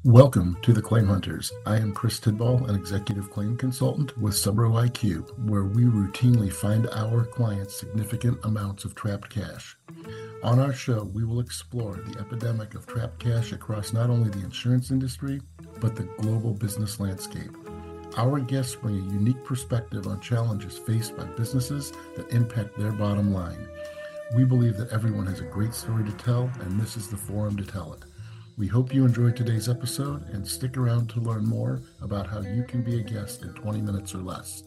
Welcome to the Claim Hunters. I am Chris Tidball, an executive claim consultant with Subro IQ, where we routinely find our clients significant amounts of trapped cash. On our show, we will explore the epidemic of trapped cash across not only the insurance industry, but the global business landscape. Our guests bring a unique perspective on challenges faced by businesses that impact their bottom line. We believe that everyone has a great story to tell, and this is the forum to tell it. We hope you enjoyed today's episode and stick around to learn more about how you can be a guest in 20 minutes or less.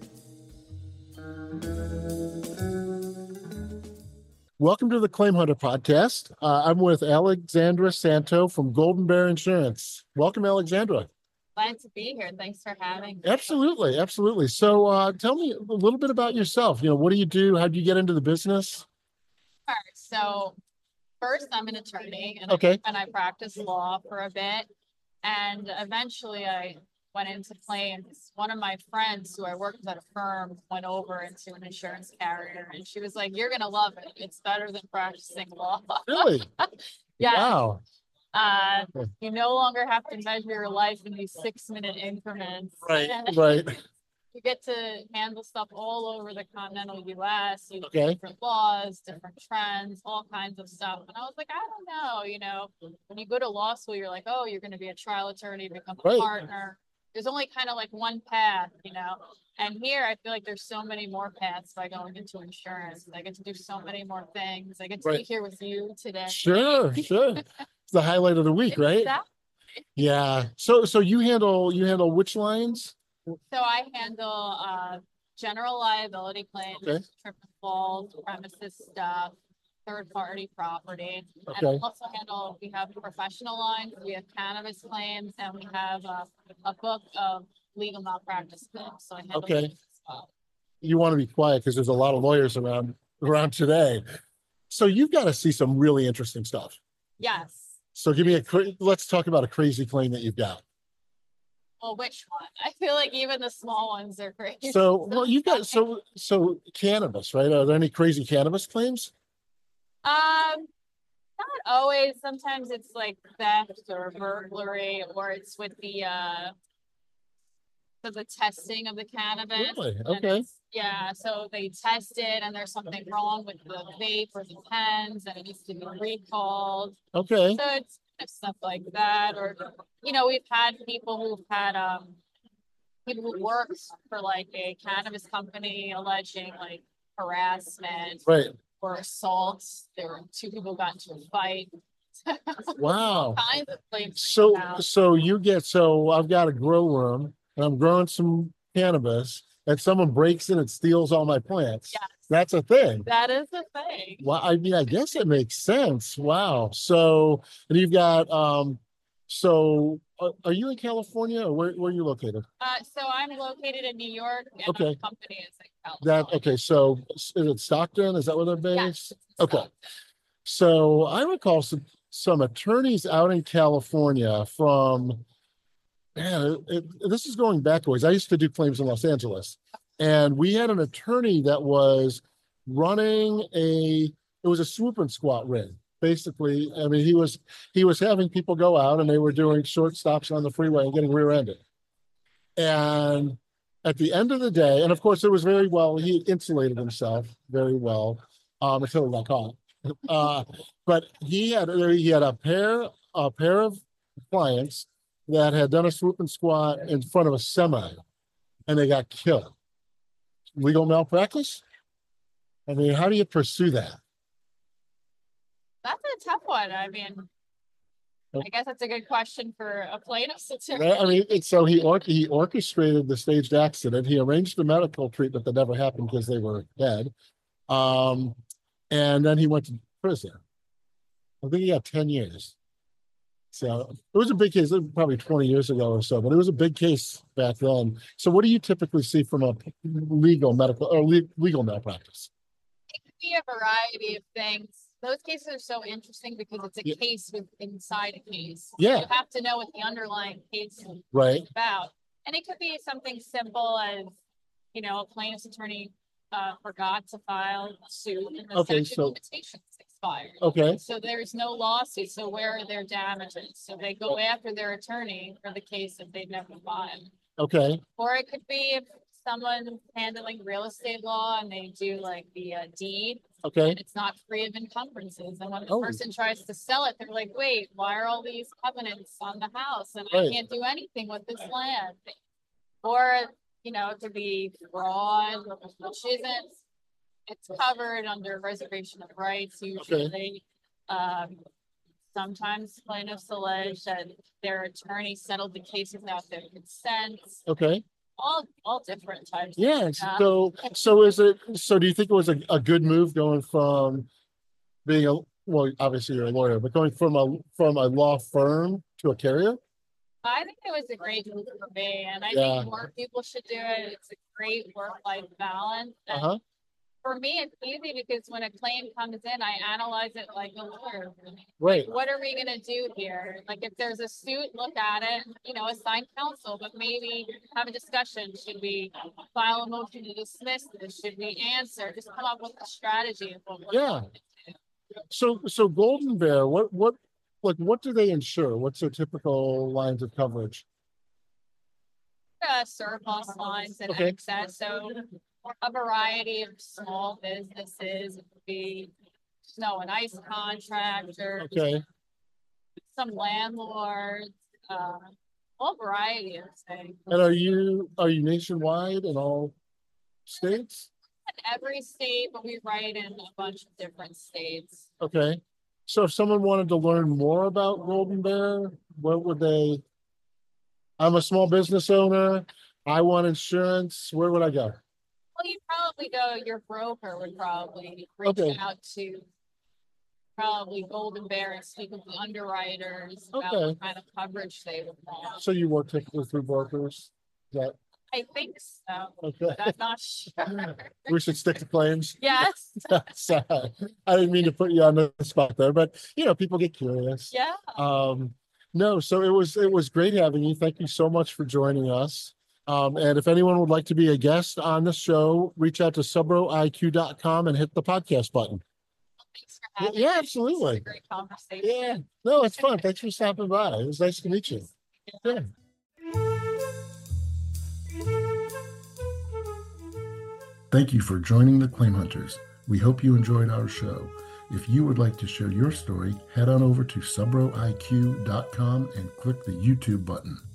Welcome to the Claim Hunter podcast. I'm with Alexandra Santo from Golden Bear Insurance. Welcome, Alexandra. Glad to be here. Thanks for having me. Absolutely, absolutely. So tell me a little bit about yourself. What do you do? How did you get into the business? Sure. So first, I'm an attorney, and Okay. I practiced law for a bit, and eventually I went into claims. One of my friends who I worked with at a firm went over into an insurance carrier, and she was like, "You're gonna love it. It's better than practicing law." Really? Yeah. Wow. You no longer have to measure your life in these 6-minute increments. Right, right. You get to handle stuff all over the continental US, Okay. different laws, different trends, all kinds of stuff. And I was like, I don't know, when you go to law school, you're like, oh, you're going to be a trial attorney, become a Right. partner. There's only kind of like one path, and here I feel like there's so many more paths by going into insurance. I get to do so many more things. I get to be Right. here with you today. Sure. It's the highlight of the week, right? Exactly. Yeah. So you handle which lines? So I handle general liability claims, Okay. trip and falls, premises stuff, third party property. And Okay. I also handle, we have professional lines, we have cannabis claims, and we have a book of legal malpractice claims. So I handle Okay. those as well. You want to be quiet because there's a lot of lawyers around today. So you've got to see some really interesting stuff. Yes. So let's talk about a crazy claim that you've got. Well, which one? I feel like even the small ones are crazy. So, well, you've got so cannabis, right? Are there any crazy cannabis claims? Not always. Sometimes it's like theft or burglary, or it's with the testing of the cannabis. Really? Okay. Yeah, so they test it and there's something wrong with the vape or the pens and it needs to be recalled. Okay. So it's stuff like that. Or, we've had people who've had people who worked for like a cannabis company alleging like harassment, Right. or assault. There were 2 people who got into a fight. Wow. Kinds of claims. So I've got a grow room and I'm growing some cannabis and someone breaks in and steals all my plants. Yes. That's a thing. That is a thing. Well, I mean, I guess it makes sense. Wow. So, and you've got, are you in California or where are you located? So I'm located in New York and Okay. my company is in California. Okay. So is it Stockton? Is that where they're based? Yes, Okay. Stockton. So I recall some attorneys out in California from, man, this is going backwards. I used to do claims in Los Angeles, and we had an attorney that was running it was a swoop and squat ring. Basically, I mean, he was having people go out and they were doing short stops on the freeway and getting rear-ended. And at the end of the day, and of course, it was very well, he insulated himself very well until he got caught. But he had a pair of clients that had done a swoop and squat in front of a semi, and they got killed. Legal malpractice? I mean, how do you pursue that? That's a tough one. I mean, I guess that's a good question for a plaintiff's attorney. Right? I mean, so he orchestrated the staged accident. He arranged the medical treatment that never happened because they were dead. And then he went to prison. I think he got 10 years. So it was a big case, probably 20 years ago or so, but it was a big case back then. So what do you typically see from a legal malpractice? It could be a variety of things. Those cases are so interesting because it's a case inside a case. Yeah. You have to know what the underlying case is about. And it could be something simple as, a plaintiff's attorney forgot to file a suit and the statute of limitations expired. Okay, So there's no lawsuit, so where are their damages? So they go after their attorney for the case that they've never filed. okay, Or it could be if someone handling real estate law and they do like the deed, okay, and it's not free of encumbrances. And when the Oh. person tries to sell it, they're like, wait, why are all these covenants on the house? And I Right. can't do anything with this land. Or, you know, it could be fraud, which isn't, it's covered under reservation of rights usually. Sometimes plaintiffs allege that their attorney settled the case without their consent, okay. all different types. Yeah, Yeah. so do you think it was a good move going from being well, obviously you're a lawyer, but going from a law firm to a carrier? I think it was a great move for me, and I Yeah. think more people should do it. It's a great work-life balance. And Uh-huh, for me, it's easy because when a claim comes in, I analyze it like a lawyer. right, What are we gonna do here? Like, if there's a suit, look at it, you know, assign counsel, but maybe have a discussion. Should we file a motion to dismiss this? Should we answer? Just come up with a strategy of what we're Yeah. going to do. so Golden Bear, what do they insure? What's their typical lines of coverage? Surplus lines and Okay. excess, so a variety of small businesses, it could be snow and ice contractors, Okay, some landlords, all variety of things. and are you nationwide in all states? Every state, but we write in a bunch of different states. Okay, so if someone wanted to learn more about Golden Bear, what would they? I'm a small business owner. I want insurance. Where would I go? Well, you probably go, your broker would probably reach Okay. out to probably Golden Bear and speak with the underwriters about Okay. what kind of coverage they would want. So you work typically through brokers? Is that I think so, okay? but I'm not sure. We should stick to claims. Yes, Sorry. I didn't mean to put you on the spot there, but people get curious. yeah. No, so it was great having you. Thank you so much for joining us. And if anyone would like to be a guest on the show, reach out to subroiq.com and hit the podcast button. Thanks for having Yeah, me. absolutely. This is a great conversation. Yeah, no, it's fun. Thanks for stopping by. It was nice to meet you. Yeah. Thank you for joining the Claim Hunters. We hope you enjoyed our show. If you would like to share your story, head on over to subroiq.com and click the YouTube button.